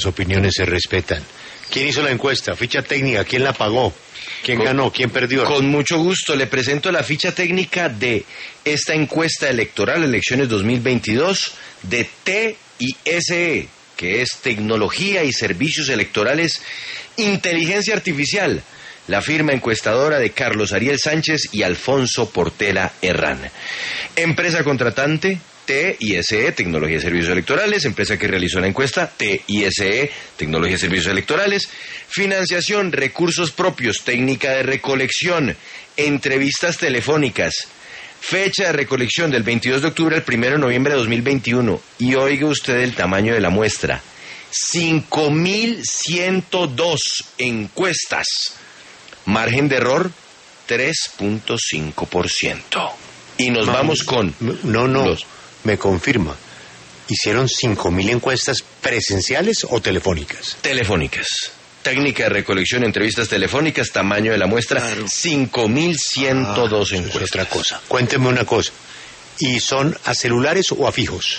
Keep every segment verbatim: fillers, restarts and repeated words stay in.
Las opiniones se respetan. ¿Quién hizo la encuesta? Ficha técnica, ¿quién la pagó? ¿Quién con, ganó? ¿Quién perdió? Con mucho gusto le presento la ficha técnica de esta encuesta electoral, elecciones dos mil veintidós, de T I S E, que es Tecnología y Servicios Electorales, Inteligencia Artificial, la firma encuestadora de Carlos Ariel Sánchez y Alfonso Portela Herrán. Empresa contratante, T I S E, Tecnología y Servicios Electorales, empresa que realizó la encuesta, T I S E, Tecnología y Servicios Electorales, financiación, recursos propios, técnica de recolección, entrevistas telefónicas, fecha de recolección del veintidós de octubre al primero de noviembre de dos mil veintiuno, y oiga usted el tamaño de la muestra, cinco mil ciento dos encuestas, margen de error, tres punto cinco por ciento. Y nos no, vamos con... No, no, los... me confirma. ¿Hicieron cinco mil encuestas presenciales o telefónicas? Telefónicas. Técnica de recolección, entrevistas telefónicas, tamaño de la muestra, claro. cinco mil ciento dos ah, encuestas. Es otra cosa. Cuénteme una cosa. ¿Y son a celulares o a fijos?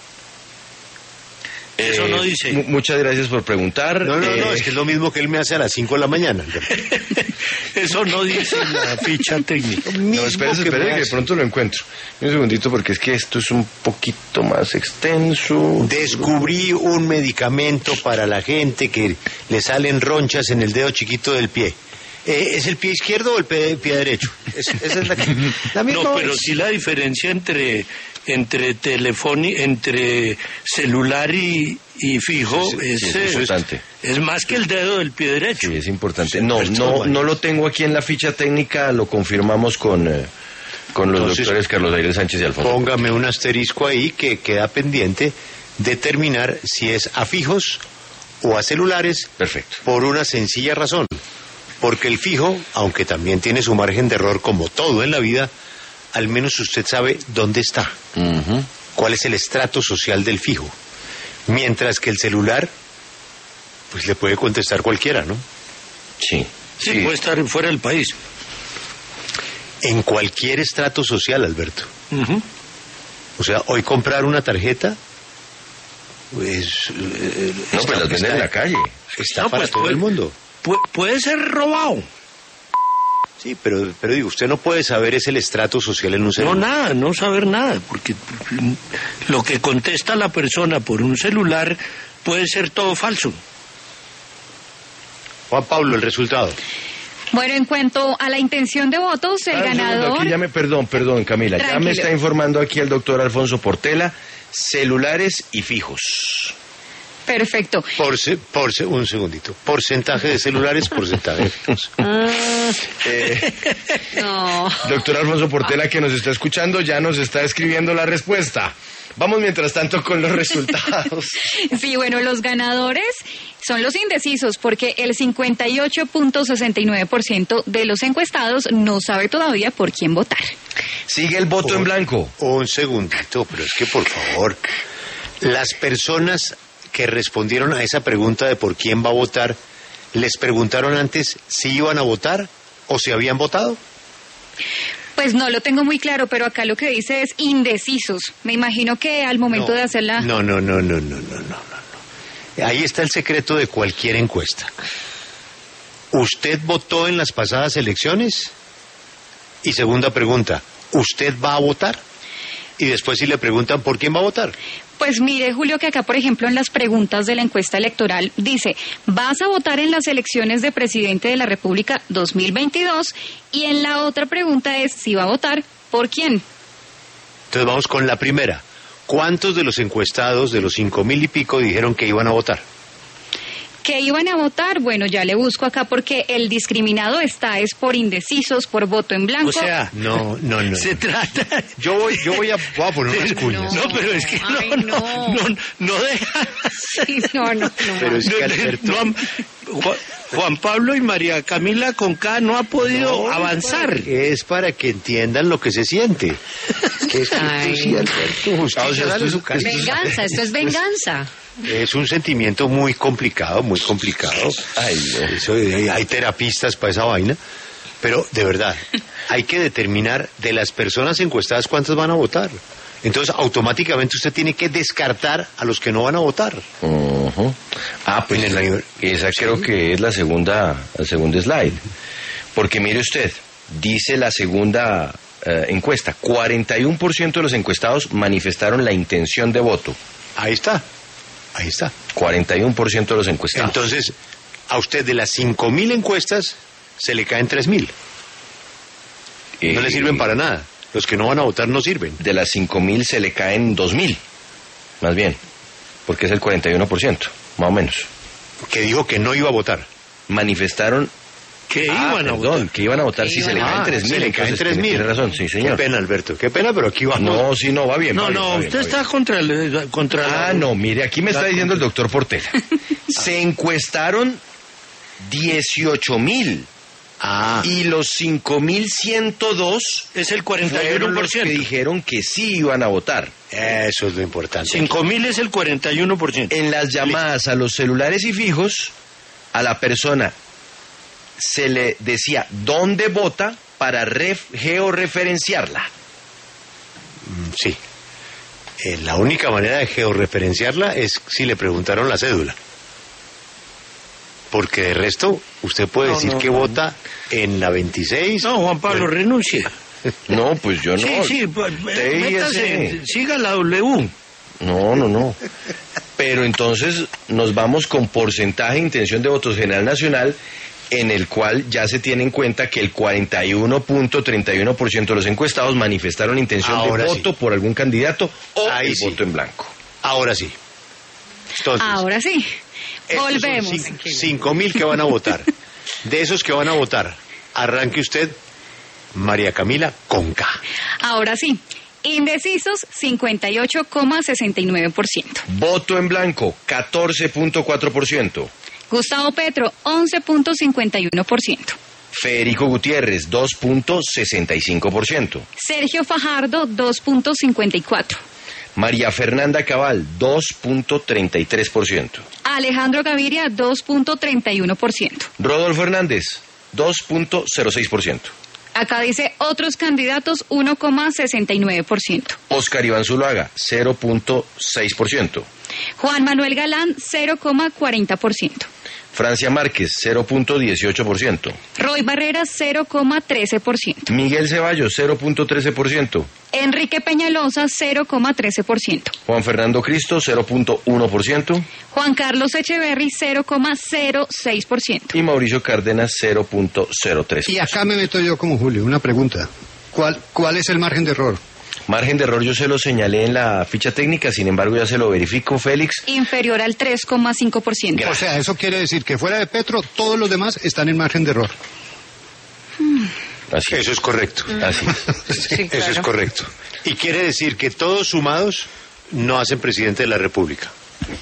Eso eh, no dice. M- muchas gracias por preguntar. No, no, eh... no, es que es lo mismo que él me hace a las cinco de la mañana. Eso no dice la ficha técnica. No, espérese, espérese, que de pronto lo encuentro. Un segundito, porque es que esto es un poquito más extenso. Descubrí un medicamento para la gente que le salen ronchas en el dedo chiquito del pie. Eh, ¿Es el pie izquierdo o el pie, pie derecho? Es, esa es la, la misma no, pero es... sí la diferencia entre entre telefoni, entre celular y, y fijo sí, sí, es, sí, es importante. Es, es más que el dedo del pie derecho. Sí, es importante. No, no, no lo tengo aquí en la ficha técnica, lo confirmamos con, eh, con los Entonces, doctores Carlos Ariel Sánchez y Alfonso. Póngame un asterisco ahí que queda pendiente determinar si es a fijos o a celulares. Perfecto. Por una sencilla razón. Porque el fijo, aunque también tiene su margen de error como todo en la vida, al menos usted sabe dónde está, uh-huh. cuál es el estrato social del fijo. Mientras que el celular, pues le puede contestar cualquiera, ¿no? Sí. Sí, sí. Puede estar fuera del país. En cualquier estrato social, Alberto. Uh-huh. O sea, hoy comprar una tarjeta, pues... Eh, no, pues las venden en la calle. Está no, para pues todo puede, el mundo. Puede, puede ser robado. Sí, pero, pero digo, usted no puede saber es el estrato social en un celular. No, nada, no saber nada, porque lo que contesta la persona por un celular puede ser todo falso. Juan Pablo, el resultado. Bueno, en cuanto a la intención de votos, el ah, ganador... Aquí ya me, perdón, perdón, Camila, Tranquilo. Ya me está informando aquí el doctor Alfonso Portela, celulares y fijos. Perfecto. Por, se, por se, un segundito. Porcentaje de celulares, porcentaje de fijos. Ah, eh, no. Doctor Alfonso Portela, que nos está escuchando, ya nos está escribiendo la respuesta. Vamos mientras tanto con los resultados. Sí, bueno, los ganadores son los indecisos, porque el cincuenta y ocho punto sesenta y nueve por ciento de los encuestados no sabe todavía por quién votar. Sigue el voto un, en blanco. Un segundito, pero es que por favor, las personas que respondieron a esa pregunta de por quién va a votar, ¿les preguntaron antes si iban a votar o si habían votado? Pues no lo tengo muy claro, pero acá lo que dice es indecisos. Me imagino que al momento no, de hacerla... No, no, no, no, no, no, no, no. Ahí está el secreto de cualquier encuesta. ¿Usted votó en las pasadas elecciones? Y segunda pregunta, ¿usted va a votar? Y después si le preguntan por quién va a votar. Pues mire, Julio, que acá, por ejemplo, en las preguntas de la encuesta electoral dice, ¿vas a votar en las elecciones de presidente de la República dos mil veintidós? Y en la otra pregunta es, si va a votar, ¿por quién? Entonces vamos con la primera. ¿Cuántos de los encuestados, de los cinco mil y pico, dijeron que iban a votar? ¿Que iban a votar? Bueno, ya le busco acá porque el discriminado está, es por indecisos, por voto en blanco. O sea, no, no, no. Se trata... Yo voy, yo voy a, voy a poner unas cuñas. No, no, pero es que no, Ay, no, no, no, no deja... Sí, no, no, no. Pero es que Alberto... No, Juan, Juan Pablo y María Camila Conca no ha podido no, avanzar. Es para que entiendan lo que se siente. Que es que Ay. sí, Alberto, usted o sea, dale esto, su casa. Venganza, esto es venganza. Es un sentimiento muy complicado, muy complicado. Ay, no. Eso, hay terapistas para esa vaina. Pero, de verdad, hay que determinar de las personas encuestadas cuántas van a votar. Entonces, automáticamente usted tiene que descartar a los que no van a votar. Uh-huh. Ah, pues En el- esa creo que es la segunda, el segundo slide. Porque mire usted, dice la segunda eh, encuesta, cuarenta y uno por ciento de los encuestados manifestaron la intención de voto. Ahí está, ahí está. cuarenta y uno por ciento de los encuestados. Entonces, a usted de las cinco mil encuestas, se le caen tres mil. No Eh, le sirven para nada. Los que no van a votar no sirven. De las cinco mil se le caen dos mil, más bien, porque es el cuarenta y uno por ciento, más o menos. Que dijo que no iba a votar. Manifestaron Que ah, iban a perdón, votar. que iban a votar Que si se iban le a caen Ah, tres mil. se le caen tres mil. Tiene razón, sí, señor. Qué pena, Alberto. Qué pena, pero aquí vamos. No, sí, no, va bien. No, va bien, no, va bien, usted va está bien. contra, el, contra la- Ah, no, mire, aquí me está la- diciendo el doctor Portela. Se encuestaron dieciocho mil Ah, y los cinco mil ciento dos Es el cuarenta y uno fueron por los que ciento. dijeron que sí iban a votar. eso es lo importante. cinco mil es el cuarenta y uno por ciento. En las llamadas a los celulares y fijos, a la persona se le decía dónde vota para ref- georreferenciarla. Mm, Sí. Eh, la única manera de georreferenciarla es si le preguntaron la cédula. Porque de resto, usted puede No, decir no, que no. vota en la veintiséis. No, Juan Pablo, renuncie. No, pues yo no. Sí, sí, pues, T I S. métase, siga la W. No, no, no. Pero entonces nos vamos con porcentaje de intención de votos general nacional, en el cual ya se tiene en cuenta que el cuarenta y uno punto treinta y uno por ciento de los encuestados manifestaron intención Ahora de sí. voto por algún candidato o Ahí el sí. voto en blanco. Ahora sí. Entonces, Ahora sí, estos son volvemos. cin- cinco mil que van a votar. De esos que van a votar, arranque usted, María Camila, con K. Ahora sí, indecisos cincuenta y ocho coma sesenta y nueve por ciento. Voto en blanco, catorce punto cuatro por ciento. Gustavo Petro, once punto cincuenta y uno por ciento. Federico Gutiérrez, dos punto sesenta y cinco por ciento. Sergio Fajardo, dos punto cincuenta y cuatro por ciento. María Fernanda Cabal, dos punto treinta y tres por ciento. Alejandro Gaviria, dos punto treinta y uno por ciento. Rodolfo Hernández, dos punto cero seis por ciento. Acá dice otros candidatos, uno coma sesenta y nueve por ciento. Oscar Iván Zuluaga, cero punto seis por ciento. Juan Manuel Galán, cero coma cuarenta por ciento. Francia Márquez, cero punto dieciocho por ciento. Roy Barreras, cero coma trece por ciento. Miguel Ceballos, cero punto trece por ciento. Enrique Peñalosa, cero coma trece por ciento. Juan Fernando Cristo, cero punto uno por ciento. Juan Carlos Echeverry, cero coma cero seis por ciento. Y Mauricio Cárdenas, cero punto cero tres por Y ciento. acá me meto yo como Julio, una pregunta. ¿Cuál, cuál es el margen de error? Margen de error yo se lo señalé en la ficha técnica, sin embargo ya se lo verifico, Félix. Inferior al tres coma cinco por ciento. O sea, eso quiere decir que fuera de Petro, todos los demás están en margen de error. Así es. Eso es correcto. Así es. Eso es correcto. Y quiere decir que todos sumados no hacen presidente de la República.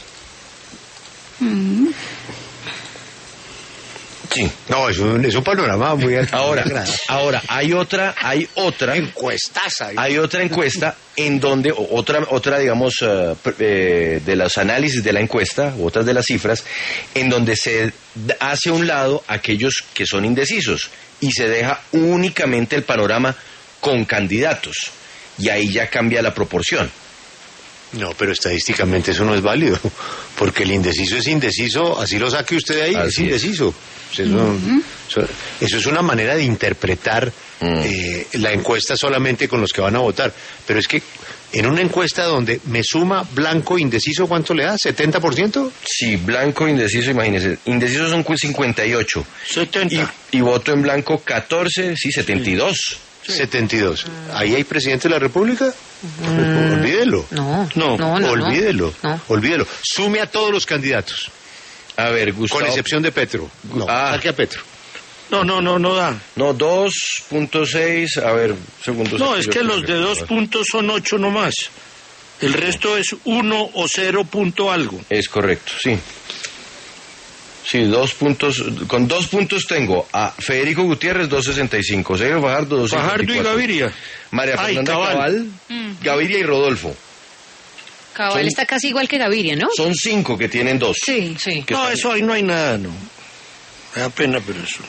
Sí. No, es un, es un panorama muy Ahora, muy agradable. ahora hay otra, hay otra, Encuestaza. hay otra encuesta en donde o- otra, otra digamos eh, pr- eh, de los análisis de la encuesta, otras de las cifras, en donde se d- hace a un lado aquellos que son indecisos y se deja únicamente el panorama con candidatos y ahí ya cambia la proporción. No, pero estadísticamente eso no es válido, porque el indeciso es indeciso, así lo saque usted de ahí, Así es indeciso. Eso, eso- eso es una manera de interpretar Mm. eh, la encuesta solamente con los que van a votar. Pero es que en una encuesta donde me suma blanco indeciso, ¿cuánto le da? ¿setenta por ciento? Sí, blanco indeciso, imagínense, indecisos son cu- cincuenta y ocho setenta. y voto en blanco catorce, sí, setenta y dos. setenta y dos. ¿Ahí hay presidente de la República? Olvídelo. No, No, no, no. olvídelo, No. olvídelo. Sume a todos los candidatos, A ver, Gustavo. con excepción de Petro. No, Ah. saque a Petro. No, no, no, no da. No, dos punto seis, a ver, segundos. No, es que los de dos puntos son ocho nomás. El resto es uno o cero punto algo. Es correcto, sí. Sí, dos puntos, con dos puntos tengo a Federico Gutiérrez, dos sesenta y cinco, Sergio Fajardo, dos cincuenta Fajardo y Gaviria. María Ay, Fernanda Cabal. Cabal, Gaviria y Rodolfo. Cabal Son- está casi igual que Gaviria, ¿no? Son cinco que tienen dos. Sí, sí. Que No, están- eso ahí no hay nada, no. Me da pena, pero eso.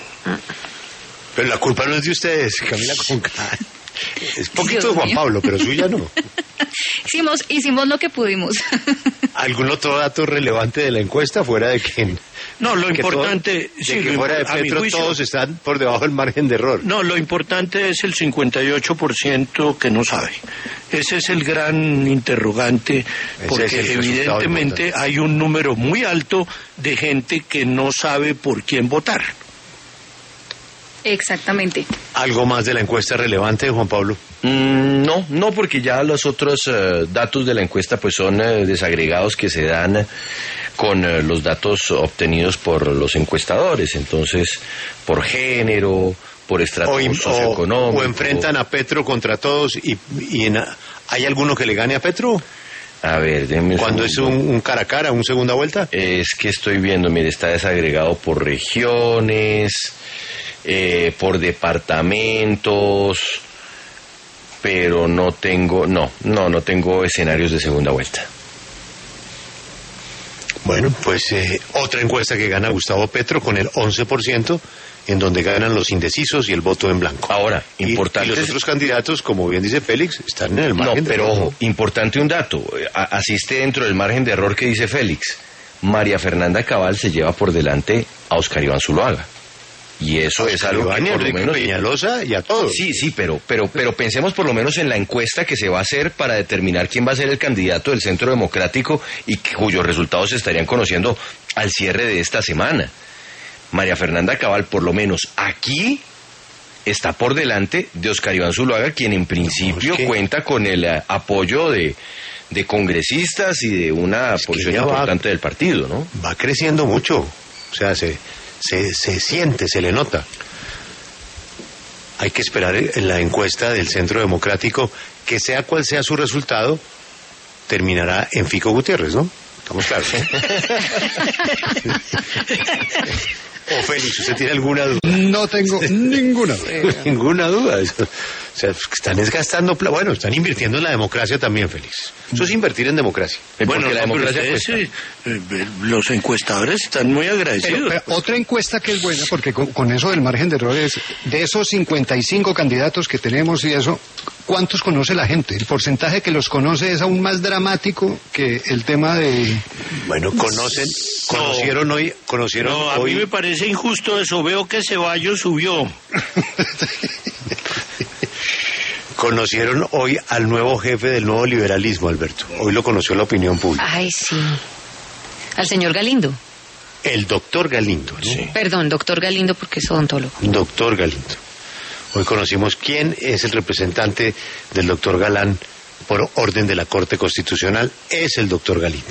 Pero la culpa no es de ustedes, Camila Conca. Es poquito Dios de Juan mío. Pablo, pero suya no. hicimos, hicimos lo que pudimos. ¿Algún otro dato relevante de la encuesta fuera de que... No, lo que importante... todo- de sí, que lo fuera de impo- a mi Petro juicio- todos están por debajo del margen de error? No, lo importante es el cincuenta y ocho por ciento que no sabe. Ese es el gran interrogante, porque es el resultado evidentemente importante. hay un número muy alto de gente que no sabe por quién votar. Exactamente. ¿Algo más de la encuesta relevante, Juan Pablo? Mm, no, no, porque ya los otros eh, datos de la encuesta pues son eh, desagregados que se dan eh, con eh, los datos obtenidos por los encuestadores, entonces por género, por estrato O, im- o- socioeconómico. o enfrentan a Petro contra todos y, y en- ¿hay alguno que le gane a Petro? A ver, déjeme un Cuando es segundo. un, un cara a cara, un segunda vuelta. Es que estoy viendo, mire, está desagregado por regiones, eh, por departamentos, pero no tengo, no, no, no tengo escenarios de segunda vuelta. Bueno, pues eh, otra encuesta que gana Gustavo Petro con el once por ciento, en donde ganan los indecisos y el voto en blanco. Ahora, Y- importante Y, los es- otros candidatos, como bien dice Félix, están en el No, margen de pero error. ojo, importante un dato, a- asiste dentro del margen de error que dice Félix. María Fernanda Cabal se lleva por delante a Oscar Iván Zuluaga. Y eso es algo Iván y que por lo Enrique menos... Peñalosa y a todos. Sí, sí, pero, pero, pero pensemos por lo menos en la encuesta que se va a hacer para determinar quién va a ser el candidato del Centro Democrático y que- cuyos resultados se estarían conociendo al cierre de esta semana. María Fernanda Cabal, por lo menos aquí, está por delante de Oscar Iván Zuluaga, quien en principio es que- cuenta con el eh, apoyo de, de congresistas y de una Es que posición ella va- importante del partido, ¿no? Va creciendo mucho. O sea, se, se, se siente, se le nota. Hay que esperar en la encuesta del Centro Democrático, que sea cual sea su resultado, terminará en Fico Gutiérrez, ¿no? Estamos claros. O Félix, ¿usted tiene alguna duda? No tengo ninguna duda. Ninguna duda. Eso- o sea, están desgastando, pla- bueno, están invirtiendo en la democracia también, Félix. Eso es invertir en democracia. Eh, Bueno, porque la no, pero democracia ustedes, cuesta. eh, eh, los encuestadores están muy Pero, agradecidos. pero otra encuesta que es buena, porque con, con eso del margen de errores, de esos cincuenta y cinco candidatos que tenemos y eso, ¿cuántos conoce la gente? El porcentaje que los conoce es aún más dramático que el tema de... Bueno, conocen, No. conocieron hoy, conocieron No, a hoy. mí me parece injusto eso. Veo que Ceballos subió. Conocieron hoy al nuevo jefe del nuevo liberalismo, Alberto. Hoy lo conoció la opinión pública. Ay, sí. Al señor Galindo. El doctor Galindo, ¿no? Perdón, doctor Galindo, porque es odontólogo. Doctor Galindo. Hoy conocimos quién es el representante del doctor Galán por orden de la Corte Constitucional. Es el doctor Galindo.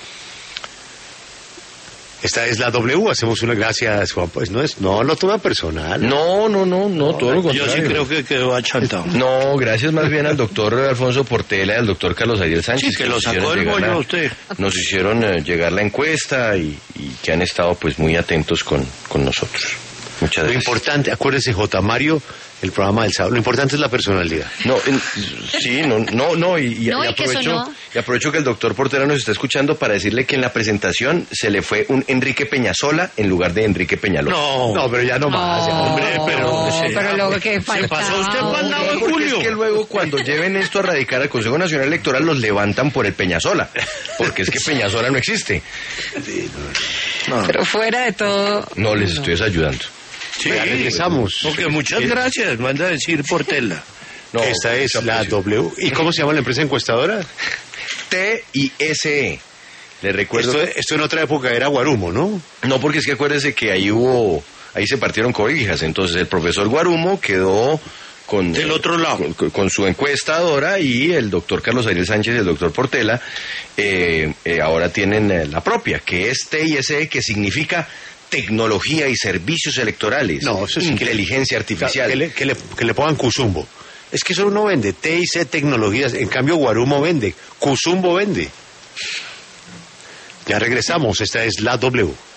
Esta es la W, hacemos una gracias, Juan. Pues no es, no lo toma personal. No, no, no, no, todo lo Yo contrario. sí creo que quedó achantado. No, gracias más bien al doctor Alfonso Portela y al doctor Carlos Ariel Sánchez. Sí, que lo nos sacó hicieron del llegar bollo la- a usted. Nos hicieron eh, llegar la encuesta y, y que han estado pues muy atentos con, con nosotros. Muchas Lo gracias. importante, acuérdese, J. Mario, el programa del sábado, lo importante es la personalidad. No, en- sí, no, no, no, y, y- No, y y que aprovecho, sonó. y aprovecho que el doctor Portela nos está escuchando para decirle que en la presentación se le fue un Enrique Peñasola en lugar de Enrique Peñalosa. No, No, pero ya no más. ya. hombre, pero... No, se- pero luego que se faltaba, pasó usted para el lado de Porque Julio. es que luego cuando lleven esto a radicar al Consejo Nacional Electoral los levantan por el Peñasola, porque es que Peñasola no existe. No. Pero fuera de todo... No les estoy ayudando. Sí, Ya regresamos. porque muchas gracias, manda a decir Portela. No, Esta es mucho la aprecio. W. ¿Y cómo se llama la empresa encuestadora? T y S E. Le recuerdo. Esto, esto en otra época era Guarumo, ¿no? No, porque es que acuérdese que ahí hubo, ahí se partieron cobijas. Entonces el profesor Guarumo quedó con Del otro lado. con, con su encuestadora y el doctor Carlos Ariel Sánchez y el doctor Portela eh, eh, ahora tienen eh, la propia, que es T I S E, que significa tecnología y servicios electorales. No, eso es inteligencia artificial. Que le, que le, que le pongan Cusumbo. Es que eso no vende. T I C Tecnologías. En cambio, Guarumo vende. Cusumbo vende. Ya regresamos. Esta es la W.